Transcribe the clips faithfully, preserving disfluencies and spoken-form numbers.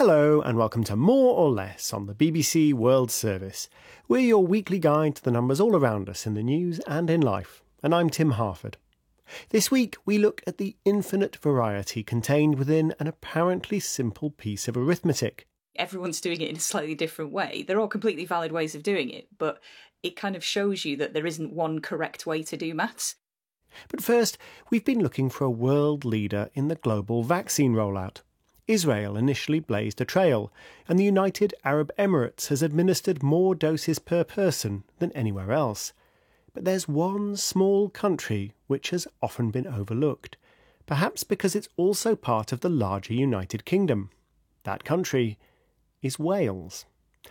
Hello and welcome to More or Less on the B B C World Service. We're your weekly guide to the numbers all around us in the news and in life, and I'm Tim Harford. This week we look at the infinite variety contained within an apparently simple piece of arithmetic. Everyone's doing it in a slightly different way. They're all completely valid ways of doing it, but it kind of shows you that there isn't one correct way to do maths. But first, we've been looking for a world leader in the global vaccine rollout. Israel initially blazed a trail, and the United Arab Emirates has administered more doses per person than anywhere else. But there's one small country which has often been overlooked, perhaps because it's also part of the larger United Kingdom. That country is Wales.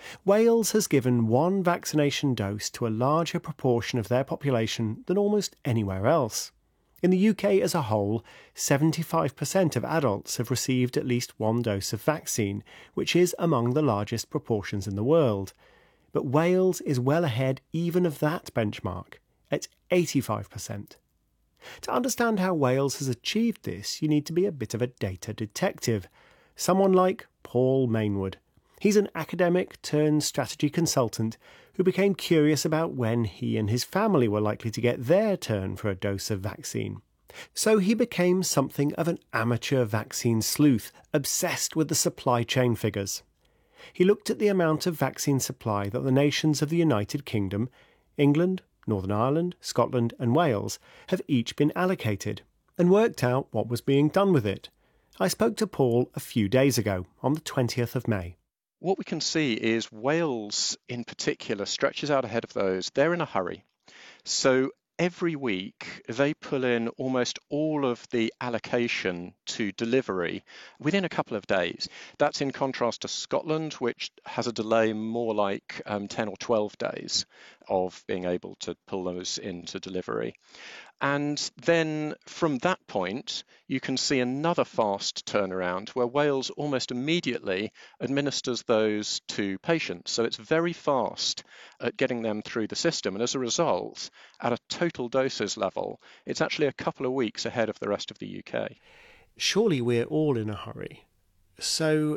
Wales has given one vaccination dose to a larger proportion of their population than almost anywhere else. In the U K as a whole, seventy-five percent of adults have received at least one dose of vaccine, which is among the largest proportions in the world. But Wales is well ahead even of that benchmark, at eighty-five percent. To understand how Wales has achieved this, you need to be a bit of a data detective, someone like Paul Mainwood. He's an academic turned strategy consultant who became curious about when he and his family were likely to get their turn for a dose of vaccine. So he became something of an amateur vaccine sleuth, obsessed with the supply chain figures. He looked at the amount of vaccine supply that the nations of the United Kingdom, England, Northern Ireland, Scotland and Wales have each been allocated, and worked out what was being done with it. I spoke to Paul a few days ago, on the twentieth of May. What we can see is Wales, in particular, stretches out ahead of those. They're in a hurry. So every week, they pull in almost all of the allocation to delivery within a couple of days. That's in contrast to Scotland, which has a delay more like um, ten or twelve days of being able to pull those into delivery. And then from that point, you can see another fast turnaround where Wales almost immediately administers those to patients. So it's very fast at getting them through the system. And as a result, at a total doses level, it's actually a couple of weeks ahead of the rest of the U K. Surely we're all in a hurry. So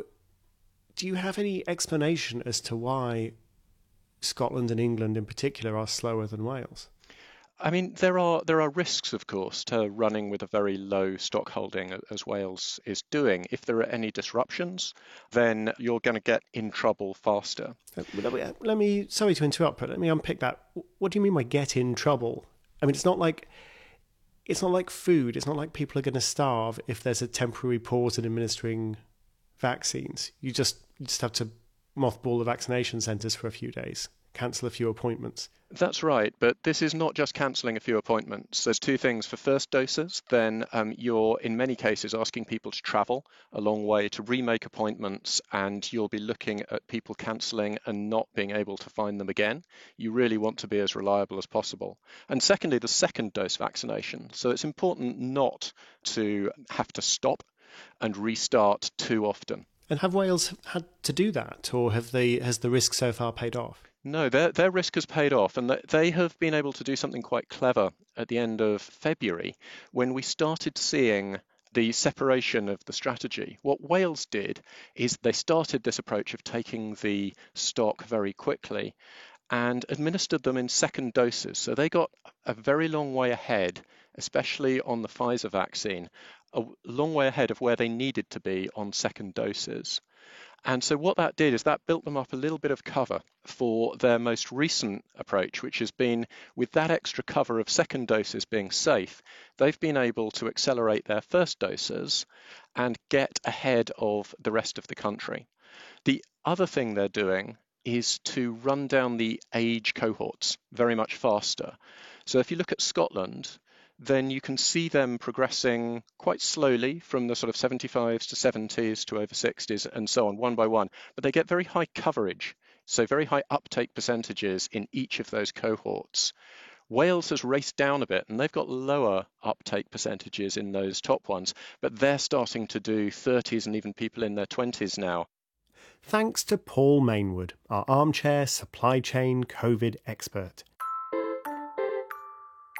do you have any explanation as to why Scotland and England in particular are slower than Wales? I mean, there are there are risks, of course, to running with a very low stock holding, as Wales is doing. If there are any disruptions, then you're going to get in trouble faster. Let me, let me, sorry to interrupt, but let me unpick that. What do you mean by get in trouble? I mean, it's not like it's not like food. It's not like people are going to starve if there's a temporary pause in administering vaccines. You just you just have to mothball the vaccination centres for a few days, cancel a few appointments. That's right, but this is not just cancelling a few appointments. There's two things. For first doses, then um, you're in many cases asking people to travel a long way to remake appointments, and you'll be looking at people cancelling and not being able to find them again. You really want to be as reliable as possible. And secondly, the second dose vaccination. So it's important not to have to stop and restart too often. And have Wales had to do that, or have they has the risk so far paid off? No, their their risk has paid off, and they have been able to do something quite clever at the end of February when we started seeing the separation of the strategy. What Wales did is they started this approach of taking the stock very quickly and administered them in second doses. So they got a very long way ahead, especially on the Pfizer vaccine, a long way ahead of where they needed to be on second doses. And so what that did is that built them up a little bit of cover for their most recent approach, which has been, with that extra cover of second doses being safe, they've been able to accelerate their first doses and get ahead of the rest of the country. The other thing they're doing is to run down the age cohorts very much faster. So if you look at Scotland, then you can see them progressing quite slowly from the sort of seventy-fives to seventies to over sixties and so on, one by one. But they get very high coverage, so very high uptake percentages in each of those cohorts. Wales has raced down a bit, and they've got lower uptake percentages in those top ones, but they're starting to do thirties and even people in their twenties now. Thanks to Paul Mainwood, our armchair supply chain COVID expert.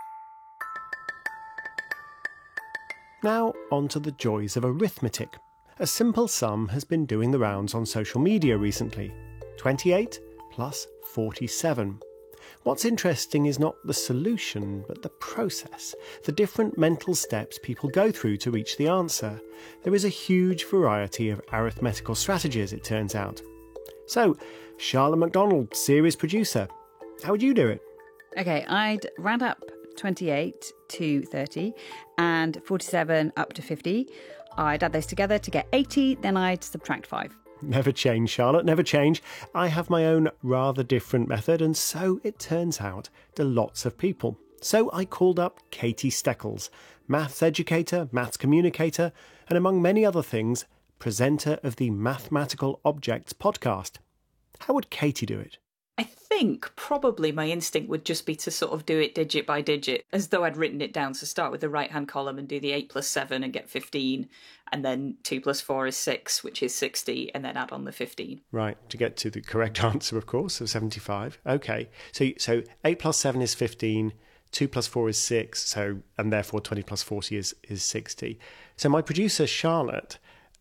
Now on to the joys of arithmetic. a simple sum has been doing the rounds on social media recently. twenty-eight plus forty-seven. What's interesting is not the solution, but the process, the different mental steps people go through to reach the answer. There is a huge variety of arithmetical strategies, it turns out. So, Charlotte MacDonald, series producer, how would you do it? Okay, I'd round up twenty-eight to thirty and forty-seven up to fifty. I'd add those together to get eighty, then I'd subtract five. Never change, Charlotte, never change. I have my own rather different method, and so it turns out to lots of people. So I called up Katie Steckles, maths educator, maths communicator, and among many other things, presenter of the Mathematical Objects podcast. How would Katie do it? I think probably my instinct would just be to sort of do it digit by digit, as though I'd written it down to start with the right-hand column and do the eight plus seven and get fifteen, and then two plus four is six, which is sixty, and then add on the fifteen. Right, to get to the correct answer, of course, of seventy-five. Okay, so so eight plus seven is fifteen, two plus four is six, so and therefore twenty plus forty is, is sixty. So my producer, Charlotte,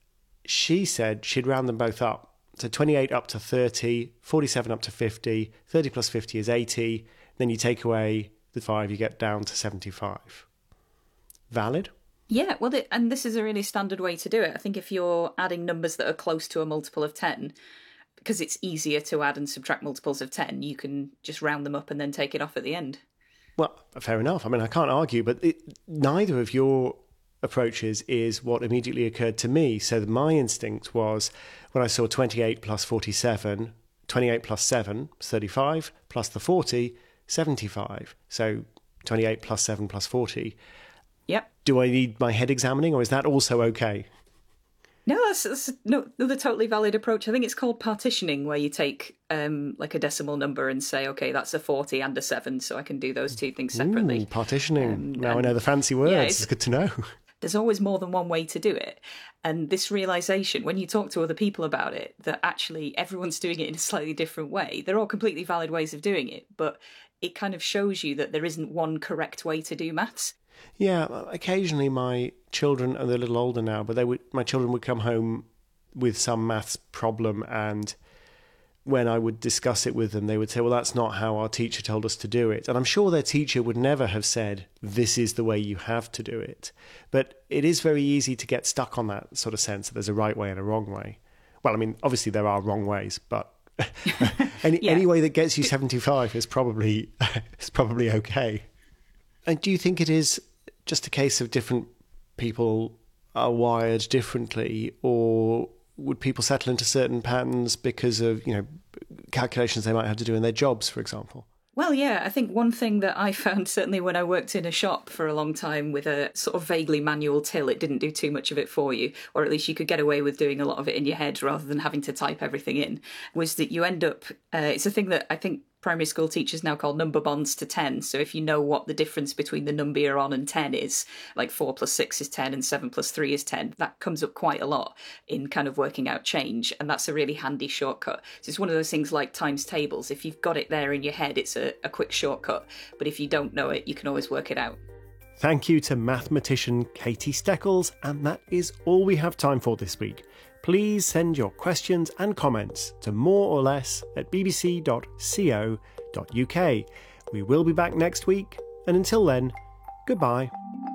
she said she'd round them both up. So twenty-eight up to thirty, forty-seven up to fifty, thirty plus fifty is eighty, then you take away the five, you get down to seventy-five. Valid? Yeah, well, th- and this is a really standard way to do it. I think if you're adding numbers that are close to a multiple of ten, because it's easier to add and subtract multiples of ten, you can just round them up and then take it off at the end. Well, fair enough. I mean, I can't argue, but it, neither of your approaches is what immediately occurred to me. So my instinct was, when I saw twenty-eight plus forty-seven, twenty-eight plus seven is thirty-five, plus the forty, seventy-five. So twenty-eight plus seven plus forty. Yep. Do I need my head examining, or is that also okay? No, that's, that's no, another totally valid approach. I think it's called partitioning, where you take um, like a decimal number and say, okay, that's a forty and a seven, so I can do those two things separately. Ooh, partitioning. Um, now I know the fancy words. Yeah, it's, it's good to know. There's always more than one way to do it. And this realisation, when you talk to other people about it, that actually everyone's doing it in a slightly different way. They're all completely valid ways of doing it, but it kind of shows you that there isn't one correct way to do maths. Yeah, occasionally my children, and they're a little older now, but they would, my children would come home with some maths problem, and when I would discuss it with them, they would say, well, that's not how our teacher told us to do it. And I'm sure their teacher would never have said, this is the way you have to do it. But it is very easy to get stuck on that sort of sense that there's a right way and a wrong way. Well, I mean, obviously there are wrong ways, but any, yeah. any way that gets you seventy-five is probably is probably okay. And do you think it is just a case of different people are wired differently, or would people settle into certain patterns because of, you know, calculations they might have to do in their jobs, for example? Well, yeah, I think one thing that I found, certainly when I worked in a shop for a long time with a sort of vaguely manual till, it didn't do too much of it for you, or at least you could get away with doing a lot of it in your head rather than having to type everything in, was that you end up, uh, it's a thing that I think primary school teachers now call number bonds to ten. So if you know what the difference between the number you're on and ten is, like four plus six is ten and seven plus three is ten, that comes up quite a lot in kind of working out change. And that's a really handy shortcut. So it's one of those things like times tables. If you've got it there in your head, it's a, a quick shortcut. But if you don't know it, you can always work it out. Thank you to mathematician Katie Steckles, and that is all we have time for this week. Please send your questions and comments to more or less at b b c dot co dot u k. We will be back next week, and until then, goodbye.